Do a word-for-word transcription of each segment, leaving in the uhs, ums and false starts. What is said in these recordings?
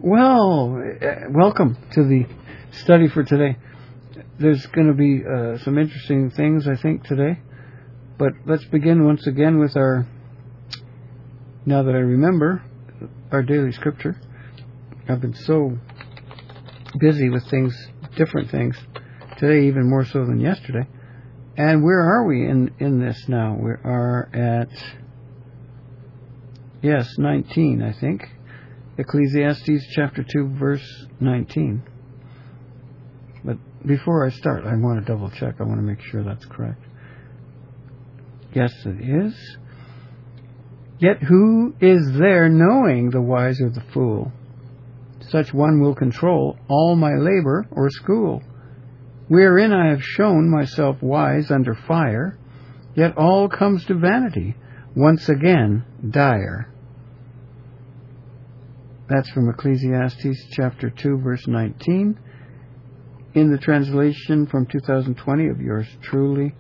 Well, uh, welcome to the study for today. There's going to be uh, some interesting things, I think, today. But let's begin once again with our, now that I remember, our daily scripture. I've been so busy with things, different things, today even more so than yesterday. And where are we in, in this now? We are at, yes, nineteen, I think. Ecclesiastes chapter two, verse nineteen. But before I start, I want to double check. I want to make sure that's correct. Yes, it is. Yet who is there knowing the wise or the fool? Such one will control all my labor or school. Wherein I have shown myself wise under fire, yet all comes to vanity, once again dire. That's from Ecclesiastes chapter two, verse nineteen, in the translation from two thousand twenty of yours truly.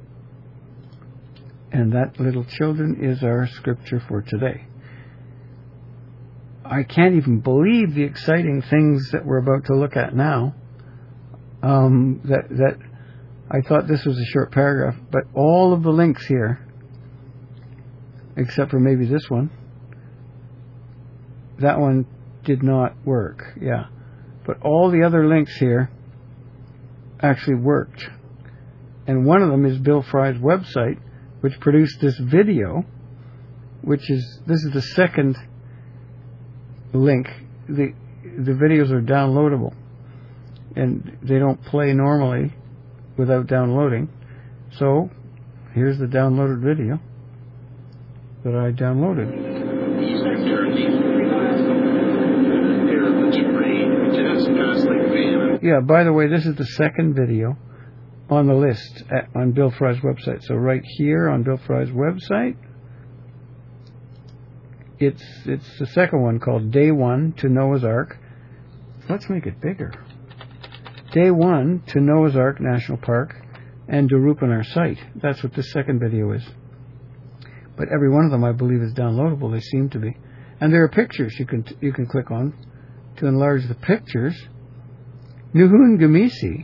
And that, little children, is our scripture for today. I can't even believe the exciting things that we're about to look at now. Um, that that I thought this was a short paragraph, but all of the links here, except for maybe this one, that one did not work, yeah. But all the other links here actually worked. And one of them is Bill Fry's website, which produced this video, which is, this is the second link. The, the videos are downloadable. And they don't play normally without downloading. So, here's the downloaded video that I downloaded. Yeah, by the way, this is the second video on the list at, on Bill Fry's website. So right here on Bill Fry's website, it's it's the second one called Day One to Noah's Ark. Let's make it bigger. Day One to Noah's Ark National Park and Darupanar site. That's what this second video is. But every one of them, I believe, is downloadable. They seem to be, and there are pictures you can you can click on to enlarge the pictures. Nuhun Gamisi.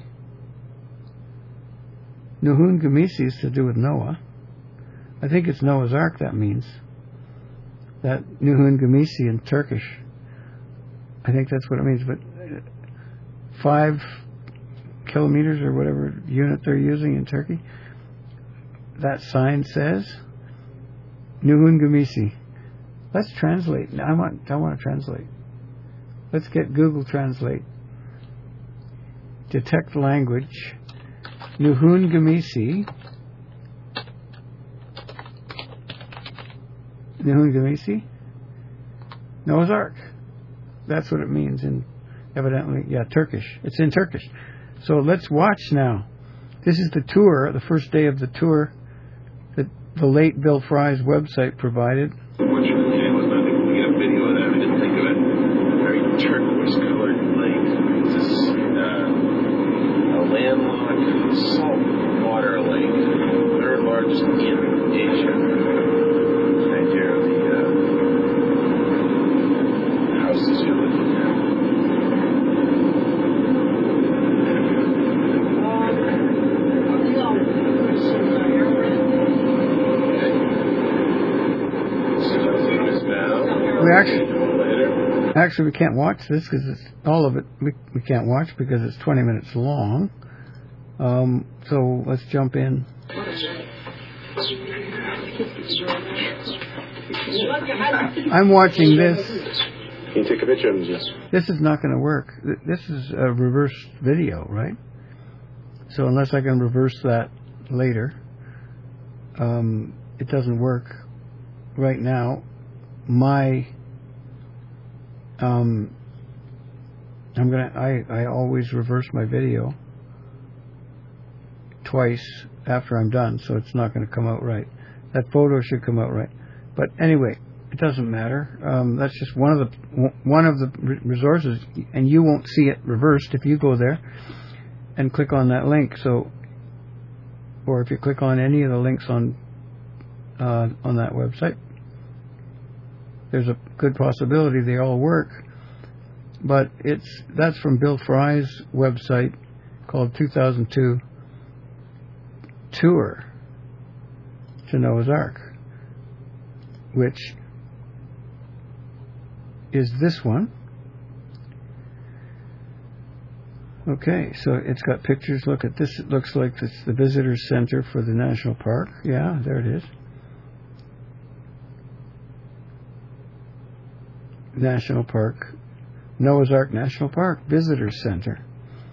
Nuhun Gamisi is to do with Noah. I think it's Noah's Ark, that means. That Nuhun Gamisi in Turkish. I think that's what it means. But five kilometers or whatever unit they're using in Turkey, that sign says Nuhun Gamisi. Let's translate. I want, I want to translate. Let's get Google Translate. Detect language. Nuhun Gamisi. Nuhun Gamisi. Noah's Ark. That's what it means in, evidently, yeah, Turkish. It's in Turkish. So let's watch now. This is the tour, the first day of the tour that the late Bill Fry's website provided. Unfortunately, I was not able to get a video of that. I didn't think of it. A very turquoise-colored lake. It's this, uh, a landlocked saltwater lake, third largest in Asia. Right here, the uh, houses you're looking at. We actually, actually, we can't watch this because it's all of it. We we can't watch because it's twenty minutes long. Um, so let's jump in. I'm watching this. Can you take a picture of this? This is not going to work. This is a reverse video, right? So unless I can reverse that later, um, it doesn't work right now. My um I'm gonna I, I always reverse my video twice after I'm done, so it's not gonna come out right. That photo should come out right. But anyway, it doesn't matter. Um, that's just one of the one of the resources, and you won't see it reversed if you go there and click on that link. So, or if you click on any of the links on uh, on that website, there's a good possibility they all work. but it's that's from Bill Fry's website called two thousand two Tour to Noah's Ark, which is this one. Okay, so it's got pictures. Look at this. It looks like it's the visitor center for the national park. Yeah, there it is. National Park, Noah's Ark National Park Visitor Center.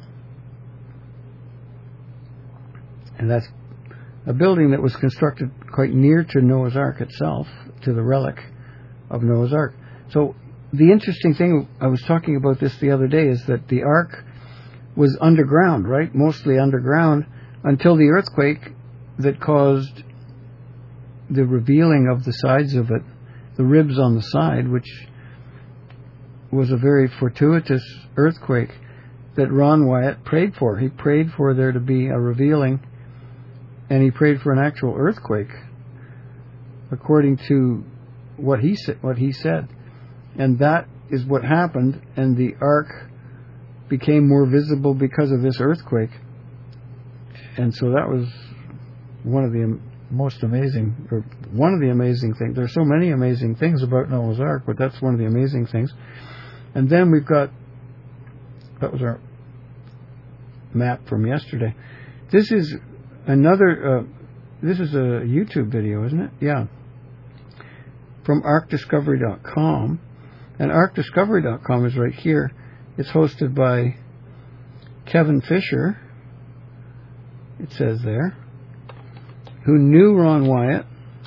And that's a building that was constructed quite near to Noah's Ark itself, to the relic of Noah's Ark. So the interesting thing, I was talking about this the other day, is that the Ark was underground, right? Mostly underground until the earthquake that caused the revealing of the sides of it, the ribs on the side, which was a very fortuitous earthquake that Ron Wyatt prayed for. He prayed for there to be a revealing, and he prayed for an actual earthquake, according to what he said. What he said, and that is what happened. And the ark became more visible because of this earthquake. And so that was one of the most amazing, or one of the amazing things. There's so many amazing things about Noah's Ark, but that's one of the amazing things. And then we've got, that was our map from yesterday. This is another, uh, this is a YouTube video, isn't it? Yeah. From ark discovery dot com. And ark discovery dot com is right here. It's hosted by Kevin Fisher, it says there, who knew Ron Wyatt.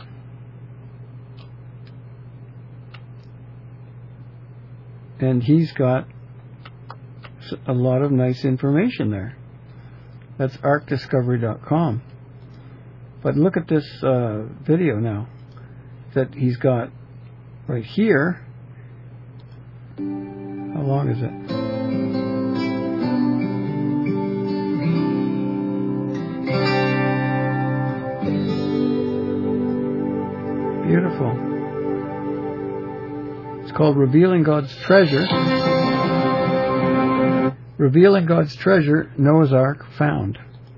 And he's got a lot of nice information there. That's ark discovery dot com. But look at this uh, video now that he's got right here. How long is it? Beautiful. It's called Revealing God's Treasure. Revealing God's Treasure, Noah's Ark Found.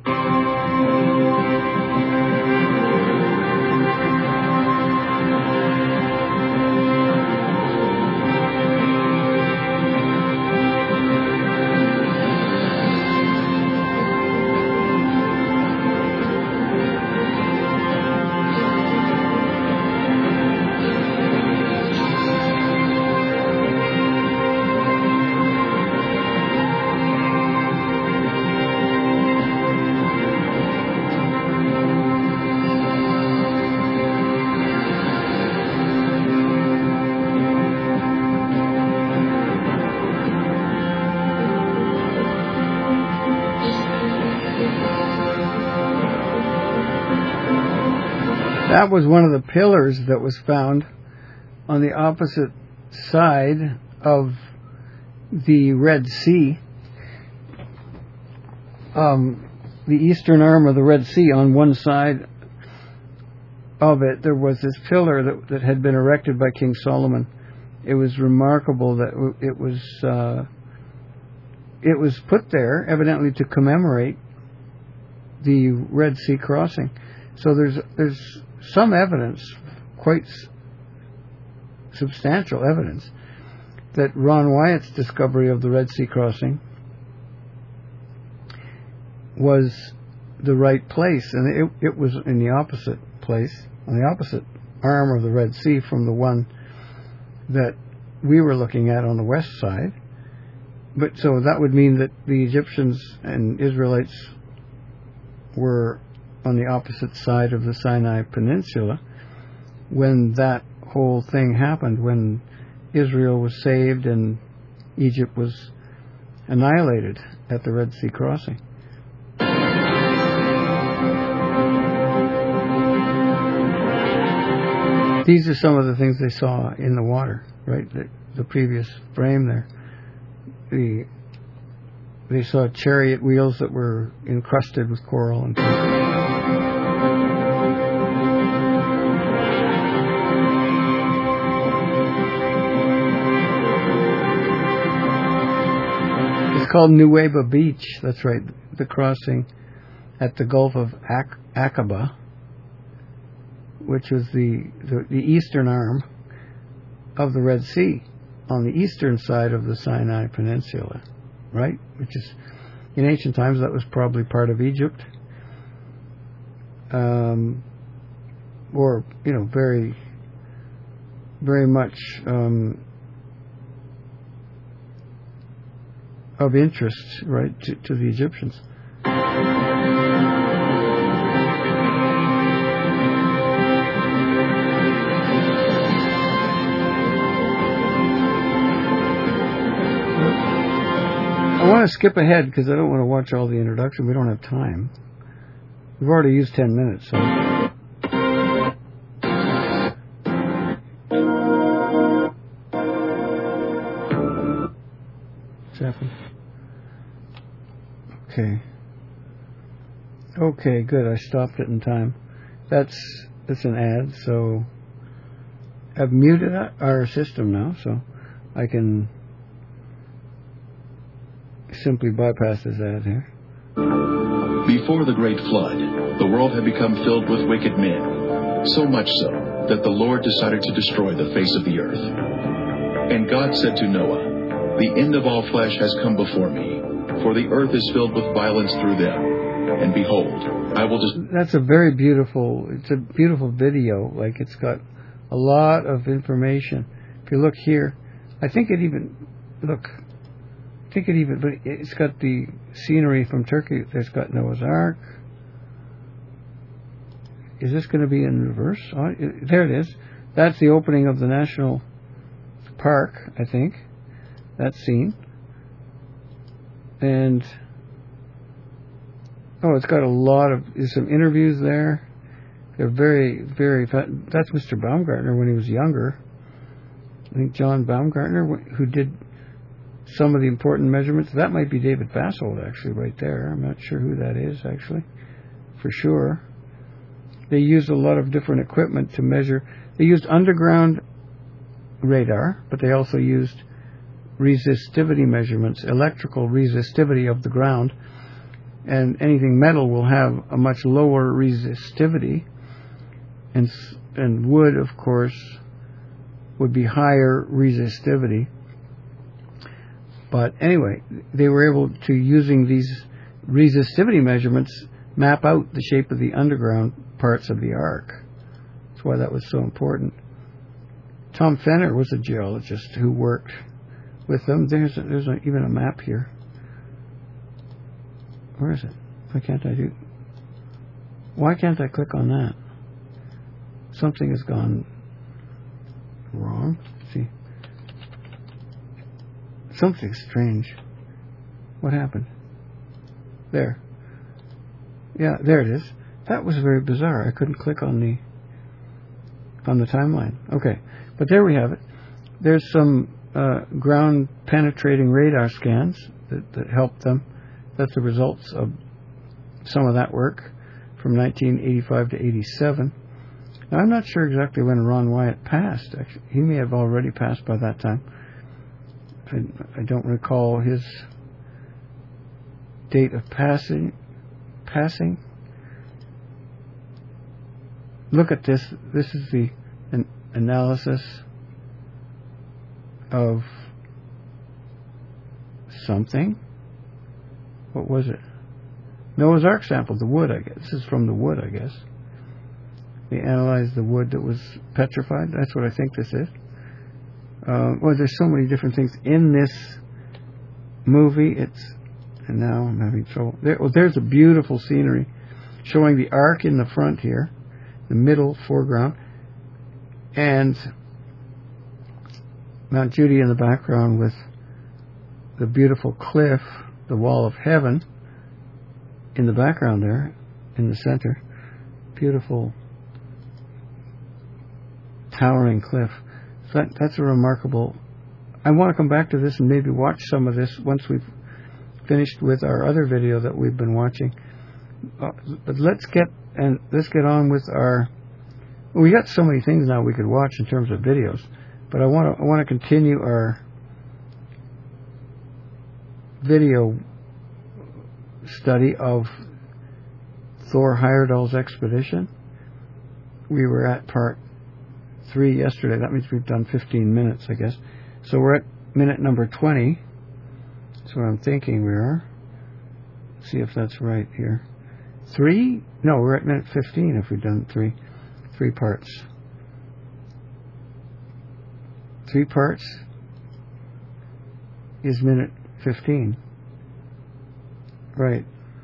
That was one of the pillars that was found on the opposite side of the Red Sea. Um, the eastern arm of the Red Sea, on one side of it, there was this pillar that, that had been erected by King Solomon. It was remarkable that it was uh, it was put there evidently to commemorate the Red Sea crossing. So there's there's some evidence, quite s- substantial evidence, that Ron Wyatt's discovery of the Red Sea crossing was the right place, and it, it was in the opposite place, on the opposite arm of the Red Sea from the one that we were looking at on the west side. But so that would mean that the Egyptians and Israelites were on the opposite side of the Sinai Peninsula when that whole thing happened, when Israel was saved and Egypt was annihilated at the Red Sea crossing. These are some of the things they saw in the water, right? The, the previous frame there. The, they saw chariot wheels that were encrusted with coral and things. called Nuweiba Beach. That's right, the crossing at the Gulf of Ak- Aqaba, which was the, the the eastern arm of the Red Sea, on the eastern side of the Sinai Peninsula, right? Which is, in ancient times, that was probably part of Egypt, um, or you know, very, very much um, of interest, right, to, to the Egyptians. I want to skip ahead because I don't want to watch all the introduction. We don't have time. We've already used ten minutes, so. What's happened? Okay. Okay, good. I stopped it in time. That's that's an ad, so I've muted our system now, so I can simply bypass this ad here. Before the great flood, the world had become filled with wicked men, so much so that the Lord decided to destroy the face of the earth. And God said to Noah, "The end of all flesh has come before me, for the earth is filled with violence through them. And behold, I will just..." That's a very beautiful, it's a beautiful video. Like, it's got a lot of information. If you look here, I think it even, look, I think it even, but it's got the scenery from Turkey. There's got Noah's Ark. Is this going to be in reverse? Oh, there it is. That's the opening of the national park, I think. That scene. And, oh, it's got a lot of, there's some interviews there. They're very, very, that's Mister Baumgartner when he was younger. I think John Baumgartner, who did some of the important measurements. That might be David Bassold, actually, right there. I'm not sure who that is, actually, for sure. They used a lot of different equipment to measure. They used underground radar, but they also used resistivity measurements, electrical resistivity of the ground. And anything metal will have a much lower resistivity. And, and wood, of course, would be higher resistivity. But anyway, they were able to, using these resistivity measurements, map out the shape of the underground parts of the Ark. That's why that was so important. Tom Fenner was a geologist who worked with them. There's a, there's a, even a map here. Where is it? Why can't I do... Why can't I click on that? Something has gone wrong. Let's see. Something strange. What happened? There. Yeah, there it is. That was very bizarre. I couldn't click on the on the timeline. Okay, but there we have it. There's some uh, ground penetrating radar scans that, that helped them. That's the results of some of that work from nineteen eighty-five to eighty-seven. Now, I'm not sure exactly when Ron Wyatt passed. Actually, he may have already passed by that time. I, I don't recall his date of passing. Passing. Look at this. This is the an analysis of something. What was it? Noah's Ark sample, the wood, I guess. This is from the wood, I guess. They analyzed the wood that was petrified. That's what I think this is. Uh, well, there's so many different things in this movie. It's, and now I'm having trouble. There, well, there's a beautiful scenery showing the Ark in the front here, the middle foreground, and Mount Judy in the background with the beautiful cliff, the wall of heaven in the background there, in the center. Beautiful, towering cliff. So that, that's a remarkable... I want to come back to this and maybe watch some of this once we've finished with our other video that we've been watching. Uh, but let's get and let's get on with our... Well, we got so many things now we could watch in terms of videos, but I want to I want to continue our video study of Thor Heyerdahl's expedition. We were at part three yesterday. That means we've done fifteen minutes, I guess. So we're at minute number twenty. That's what I'm thinking we are. Let's see if that's right here. Three? No, we're at minute fifteen if we've done three. Three parts. Three parts is minute fifteen. Right.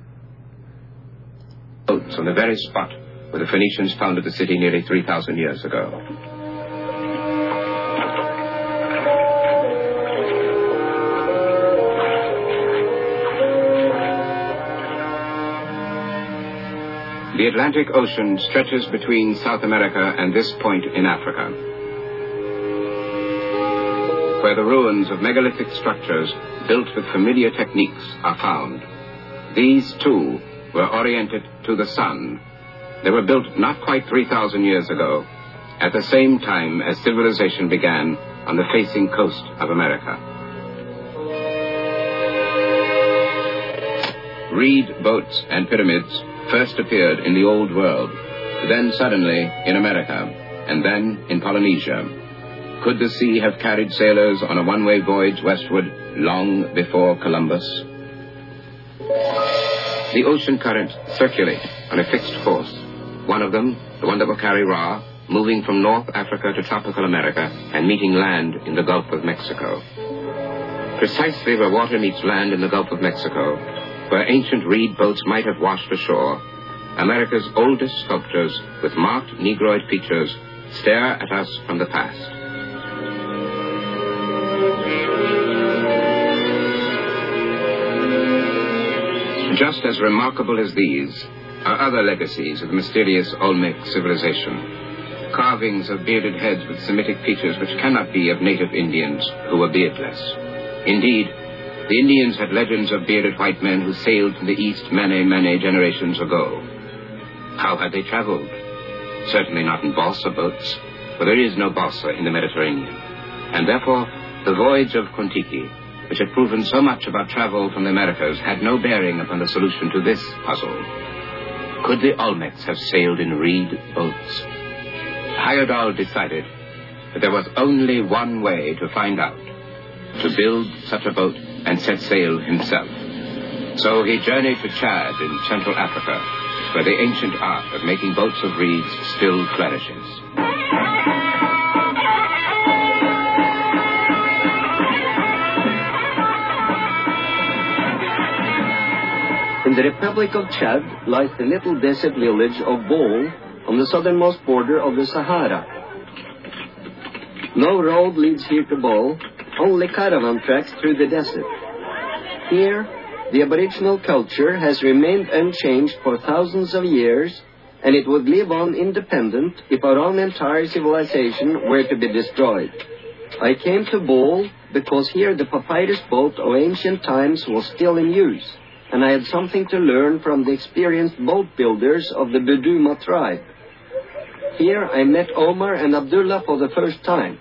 Boats on the very spot where the Phoenicians founded the city nearly three thousand years ago. The Atlantic Ocean stretches between South America and this point in Africa, where the ruins of megalithic structures built with familiar techniques are found. These, too, were oriented to the sun. They were built not quite three thousand years ago, at the same time as civilization began on the facing coast of America. Reed boats and pyramids first appeared in the Old World, then suddenly in America, and then in Polynesia. Could the sea have carried sailors on a one-way voyage westward long before Columbus? The ocean currents circulate on a fixed course. One of them, the one that will carry Ra, moving from North Africa to tropical America and meeting land in the Gulf of Mexico. Precisely where water meets land in the Gulf of Mexico, where ancient reed boats might have washed ashore, America's oldest sculptures with marked Negroid features stare at us from the past. Just as remarkable as these are other legacies of the mysterious Olmec civilization. Carvings of bearded heads with Semitic features which cannot be of native Indians who were beardless. Indeed, the Indians had legends of bearded white men who sailed from the east many, many generations ago. How had they traveled? Certainly not in balsa boats, for there is no balsa in the Mediterranean. And therefore, the voyage of Kon-Tiki, which had proven so much about travel from the Americas, had no bearing upon the solution to this puzzle. Could the Olmecs have sailed in reed boats? Heyerdahl decided that there was only one way to find out: to build such a boat and set sail himself. So he journeyed to Chad in Central Africa, where the ancient art of making boats of reeds still flourishes. In the Republic of Chad lies the little desert village of Bol on the southernmost border of the Sahara. No road leads here to Bol, only caravan tracks through the desert. Here, the Aboriginal culture has remained unchanged for thousands of years, and it would live on independent if our own entire civilization were to be destroyed. I came to Bol because here the papyrus boat of ancient times was still in use, and I had something to learn from the experienced boat builders of the Buduma tribe. Here I met Omar and Abdullah for the first time.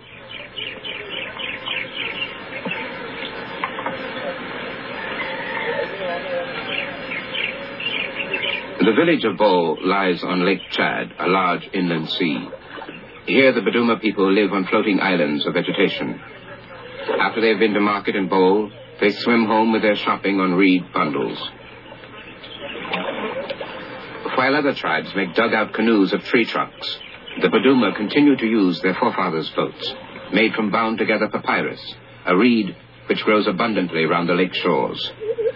The village of Bol lies on Lake Chad, a large inland sea. Here the Buduma people live on floating islands of vegetation. After they have been to market in Bol, they swim home with their shopping on reed bundles. While other tribes make dugout canoes of tree trunks, the Buduma continue to use their forefathers' boats, made from bound-together papyrus, a reed which grows abundantly round the lake shores.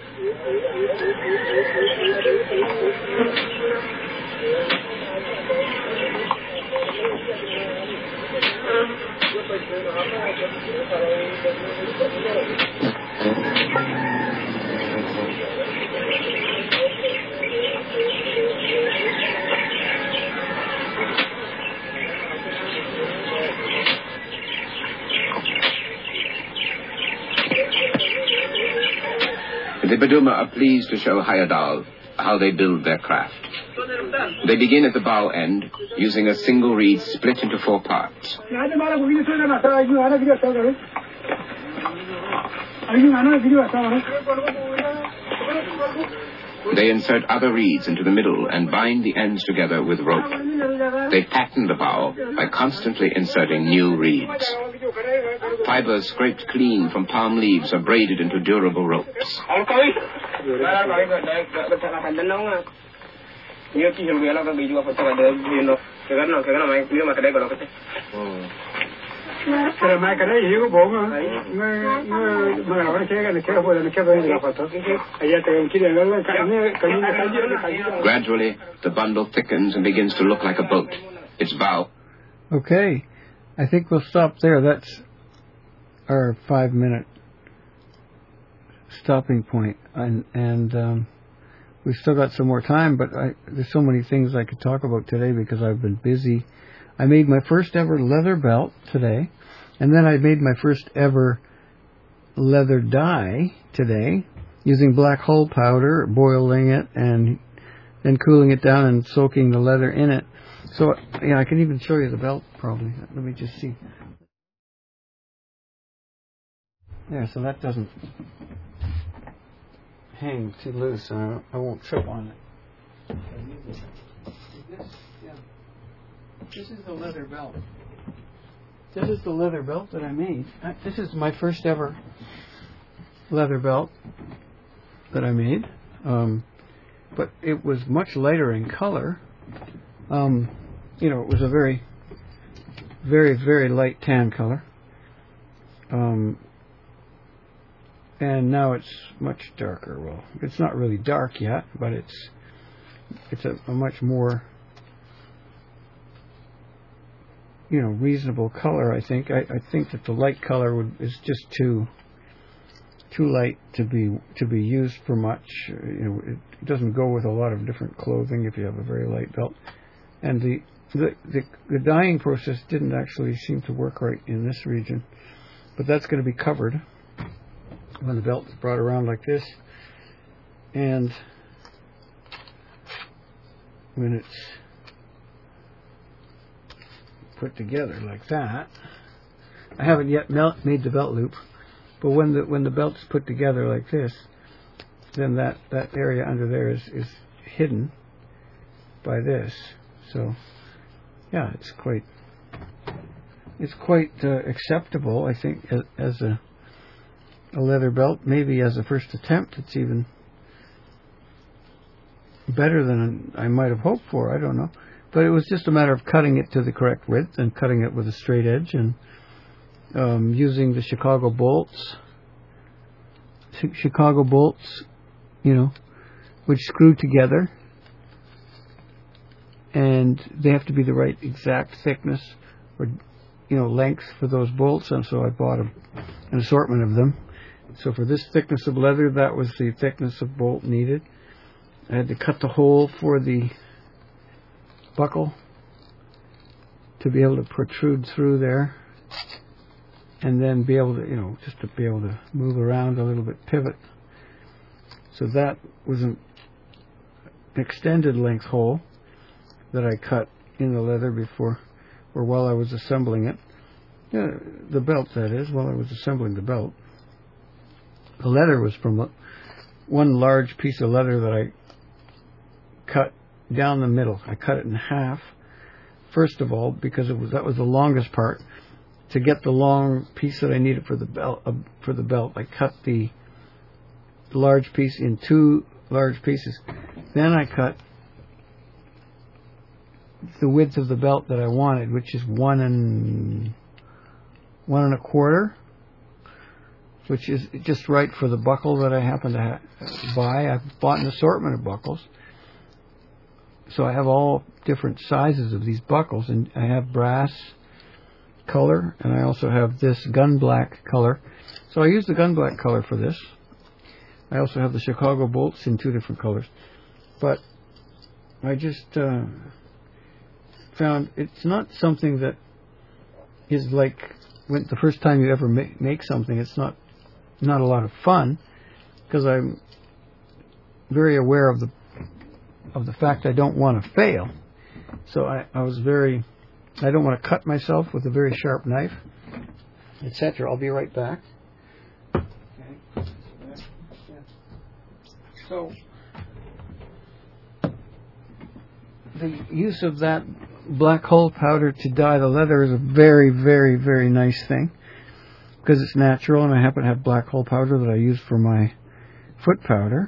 The Buduma are pleased to show Heyerdahl how they build their craft. They begin at the bow end, using a single reed split into four parts. They insert other reeds into the middle and bind the ends together with rope. They pattern the bow by constantly inserting new reeds. Fibers scraped clean from palm leaves are braided into durable ropes. Gradually, the bundle thickens and begins to look like a boat. Its bow. Okay, I think we'll stop there. That's our five-minute stopping point, and and um, we've still got some more time. But I, there's so many things I could talk about today because I've been busy. I made my first ever leather belt today, and then I made my first ever leather dye today using black hull powder, boiling it, and then cooling it down and soaking the leather in it. So, yeah, I can even show you the belt probably. Let me just see. There, so that doesn't hang too loose, and I won't trip on it. This, yeah. This is the leather belt. This is the leather belt that I made. I, this is my first ever leather belt that I made. Um, but it was much lighter in color. Um, you know, it was a very, very, very light tan color. Um, and now it's much darker. Well, it's not really dark yet, but it's it's a, a much more, you know, reasonable color. I think. I, I think that the light color would, is just too too light to be to be used for much. You know, it, it doesn't go with a lot of different clothing if you have a very light belt. And the the, the the dyeing process didn't actually seem to work right in this region, but that's going to be covered when the belt is brought around like this, and when it's put together like that. I haven't yet melt, made the belt loop, but when the when the belt's put together like this, then that, that area under there is, is hidden by this. So, yeah, it's quite it's quite uh, acceptable, I think, as, as a a leather belt. Maybe as a first attempt, it's even better than I might have hoped for. I don't know. But it was just a matter of cutting it to the correct width and cutting it with a straight edge and um, using the Chicago bolts. Chicago bolts, you know, which screw together. And they have to be the right exact thickness or, you know, length for those bolts. And so I bought a, an assortment of them. So for this thickness of leather, that was the thickness of bolt needed. I had to cut the hole for the buckle to be able to protrude through there, and then be able to, you know, just to be able to move around a little bit, pivot. So that was an extended length hole that I cut in the leather before, or while I was assembling it. Yeah, the belt, that is, while I was assembling the belt. The leather was from one large piece of leather that I cut down the middle. I cut it in half, first of all, because it was that was the longest part. To get the long piece that I needed for the belt, uh, for the belt, I cut the large piece in two large pieces. Then I cut the width of the belt that I wanted, which is one and one and a quarter, which is just right for the buckle that I happen to ha- buy. I've bought an assortment of buckles. So I have all different sizes of these buckles, and I have brass color, and I also have this gun black color. So I use the gun black color for this. I also have the Chicago bolts in two different colors. But I just uh, found it's not something that is like when the first time you ever make, make something. It's not not a lot of fun, because I'm very aware of the of the fact I don't want to fail. So I, I was very, I don't want to cut myself with a very sharp knife, et cetera. I'll be right back. Okay. Yeah. So, the use of that black hull powder to dye the leather is a very, very, very nice thing because it's natural, and I happen to have black hull powder that I use for my foot powder.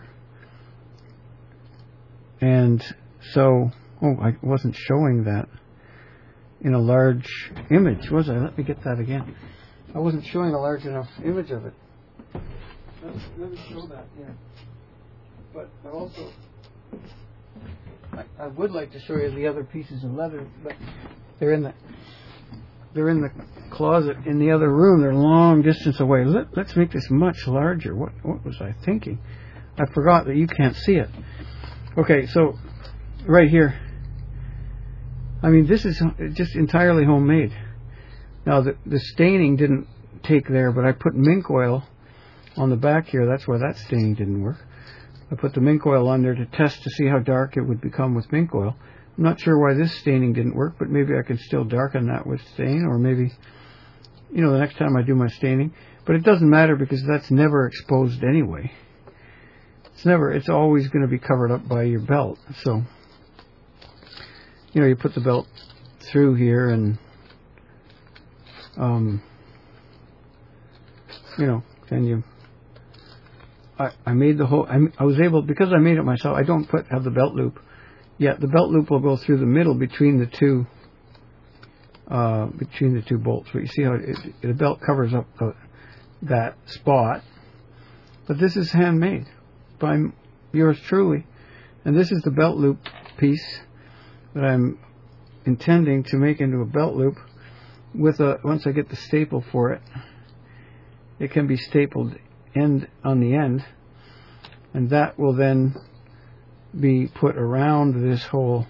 And so, oh, I wasn't showing that in a large image, was I? Let me get that again. I wasn't showing a large enough image of it. Let's, let me show that, yeah. But I also, I, I would like to show you the other pieces of leather, but they're in the they're in the closet in the other room. They're a long distance away. Let, let's make this much larger. What what was I thinking? I forgot that you can't see it. Okay, so right here. I mean, this is just entirely homemade. Now, the, the staining didn't take there, but I put mink oil on the back here. That's where that staining didn't work. I put the mink oil on there to test to see how dark it would become with mink oil. I'm not sure why this staining didn't work, but maybe I can still darken that with stain, or maybe, you know, the next time I do my staining. But it doesn't matter because that's never exposed anyway. It's never, it's always going to be covered up by your belt. So, you know, you put the belt through here and, um, you know, then you, I, I made the whole, I, I was able, because I made it myself, I don't put, have the belt loop. Yeah, the belt loop will go through the middle between the two, uh, between the two bolts. But you see how it, it, the belt covers up the, that spot. But this is handmade by yours truly. And this is the belt loop piece that I'm intending to make into a belt loop with a, once I get the staple for it, it can be stapled end on the end, and that will then be put around this whole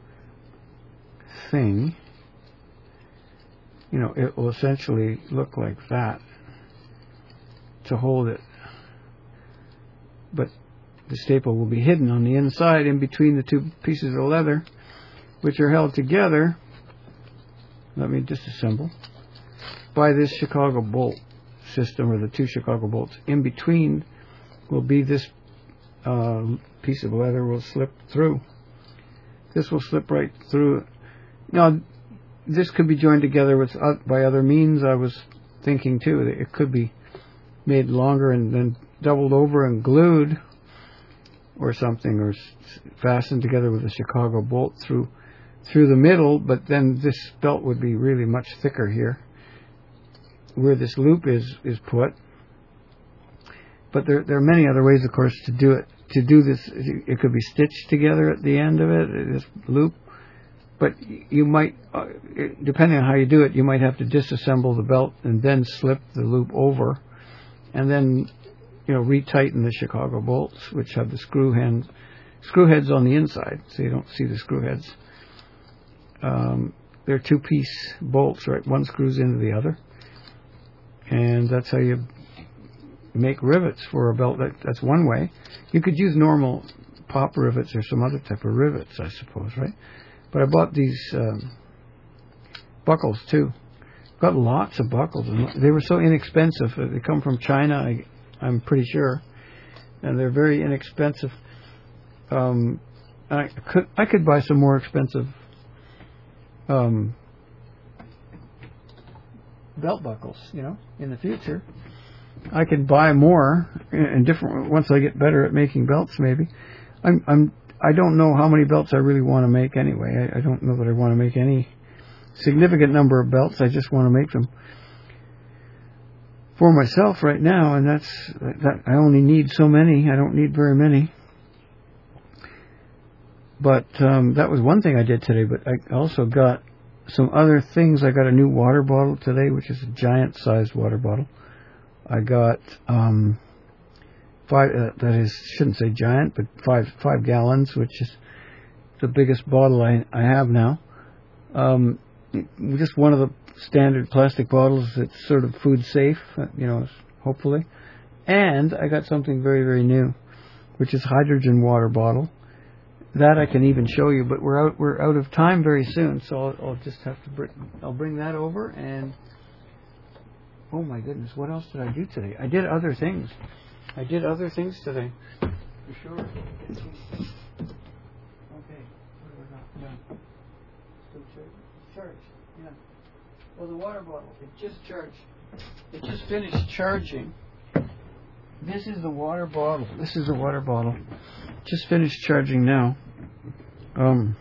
thing. You know, it will essentially look like that to hold it, but the staple will be hidden on the inside in between the two pieces of leather, which are held together, let me disassemble, by this Chicago bolt system, or the two Chicago bolts. In between will be this uh, piece of leather will slip through. This will slip right through. Now, this could be joined together with uh, by other means. I was thinking too that it could be made longer and then doubled over and glued or something, or s- fastened together with a Chicago bolt through through the middle, but then this belt would be really much thicker here where this loop is is put. But there there are many other ways, of course, to do it. To do this, it could be stitched together at the end of it, this loop. But you might, uh, depending on how you do it, you might have to disassemble the belt and then slip the loop over, and then, you know, retighten the Chicago bolts, which have the screw hand, screw heads on the inside, so you don't see the screw heads. Um, they're two-piece bolts, right? One screws into the other, and that's how you make rivets for a belt. That, that's one way. You could use normal pop rivets or some other type of rivets, I suppose, right? But I bought these um, buckles too. Got lots of buckles, and they were so inexpensive. They come from China, I, I'm pretty sure, and they're very inexpensive. Um, I could I could buy some more expensive um, belt buckles, you know, in the future. I could buy more and different once I get better at making belts. Maybe I'm I'm I don't know how many belts I really want to make anyway. I, I don't know that I want to make any significant number of belts. I just want to make them for myself right now, and that's that. I only need so many. I don't need very many. But um, that was one thing I did today. But I also got some other things. I got a new water bottle today, which is a giant-sized water bottle. I got um, five. Uh, that is, shouldn't say giant, but five five gallons, which is the biggest bottle I I have now. Um, just one of the standard plastic bottles that's sort of food safe, you know, hopefully. And I got something very very new, which is hydrogen water bottle. That I can even show you, but we're out we're out of time very soon, so I'll, I'll just have to bring I'll bring that over. And oh my goodness, what else did I do today? I did other things. I did other things today. For sure. Okay. What have I got done? Still charged? Charged. Yeah. Well, the water bottle. It just charged. It just finished charging. This is the water bottle. This is the water bottle. Just finished charging now. Um.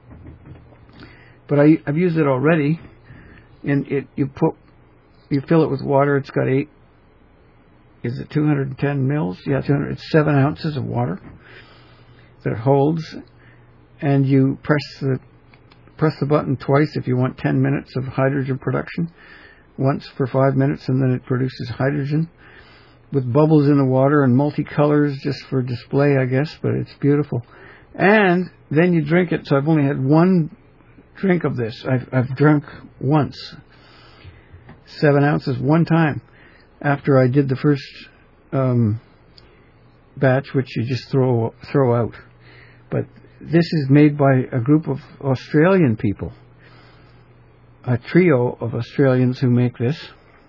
But I, I've used it already. And it, you put, you fill it with water. It's got eight. Is it two hundred ten mils? Yeah, two hundred. It's seven ounces of water that it holds, and you press the press the button twice if you want ten minutes of hydrogen production. Once for five minutes, and then it produces hydrogen with bubbles in the water and multicolors just for display, I guess. But it's beautiful. And then you drink it. So I've only had one drink of this. I've I've drunk once, seven ounces one time. After I did the first um, batch, which you just throw throw out. But this is made by a group of Australian people, a trio of Australians who make this.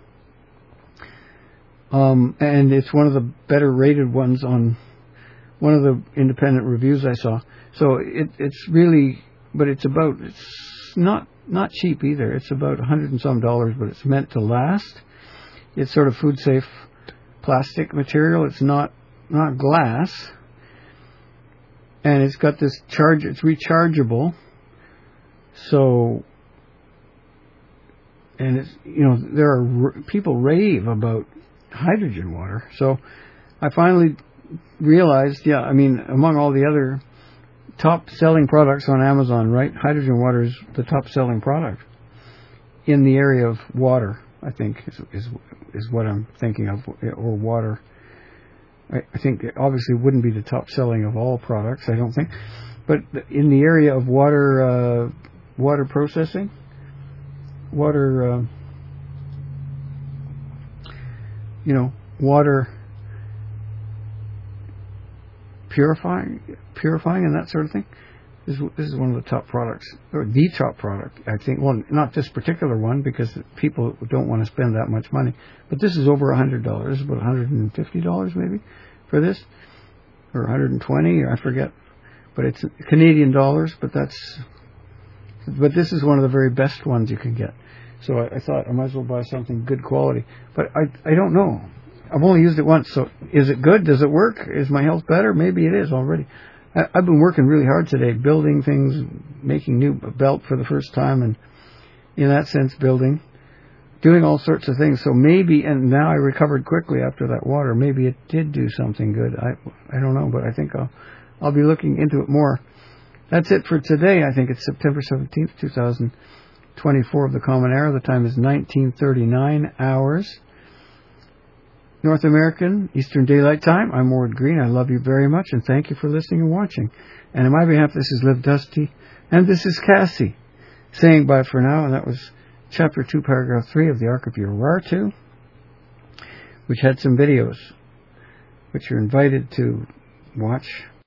Um, and it's one of the better rated ones on one of the independent reviews I saw. So it, it's really, but it's about, it's not, not cheap either. It's about a hundred and some dollars, but it's meant to last. It's sort of food safe plastic material. It's not, not glass. And it's got this charge, it's rechargeable. So, and it's, you know, there are, people rave about hydrogen water. So I finally realized, yeah, I mean, among all the other top selling products on Amazon, right, hydrogen water is the top selling product in the area of water, I think, is is, is what I'm thinking of, or water. I, I think it obviously wouldn't be the top selling of all products, I don't think. But in the area of water, uh, water processing, water, uh, you know, water purifying, purifying and that sort of thing. This is, this is one of the top products, or the top product, I think. Well, not this particular one, because people don't want to spend that much money. But this is over one hundred dollars. This is about one hundred fifty dollars maybe for this, or one hundred twenty dollars, I forget. But it's Canadian dollars, but that's, but this is one of the very best ones you can get. So I, I thought I might as well buy something good quality. But I I don't know. I've only used it once, so is it good? Does it work? Is my health better? Maybe it is already. I, I've been working really hard today, building things, making new belt for the first time, and in that sense, building, doing all sorts of things. So maybe, and now I recovered quickly after that water. Maybe it did do something good. I I don't know, but I think I'll I'll be looking into it more. That's it for today. I think it's September seventeenth, two thousand twenty-four of the Common Era. The time is nineteen thirty-nine hours. North American Eastern Daylight Time. I'm Ward Green. I love you very much, and thank you for listening and watching. And on my behalf, this is Liv Dusty, and this is Cassie, saying bye for now. And that was Chapter two, Paragraph three of the Ark of Urartu, which had some videos, which you're invited to watch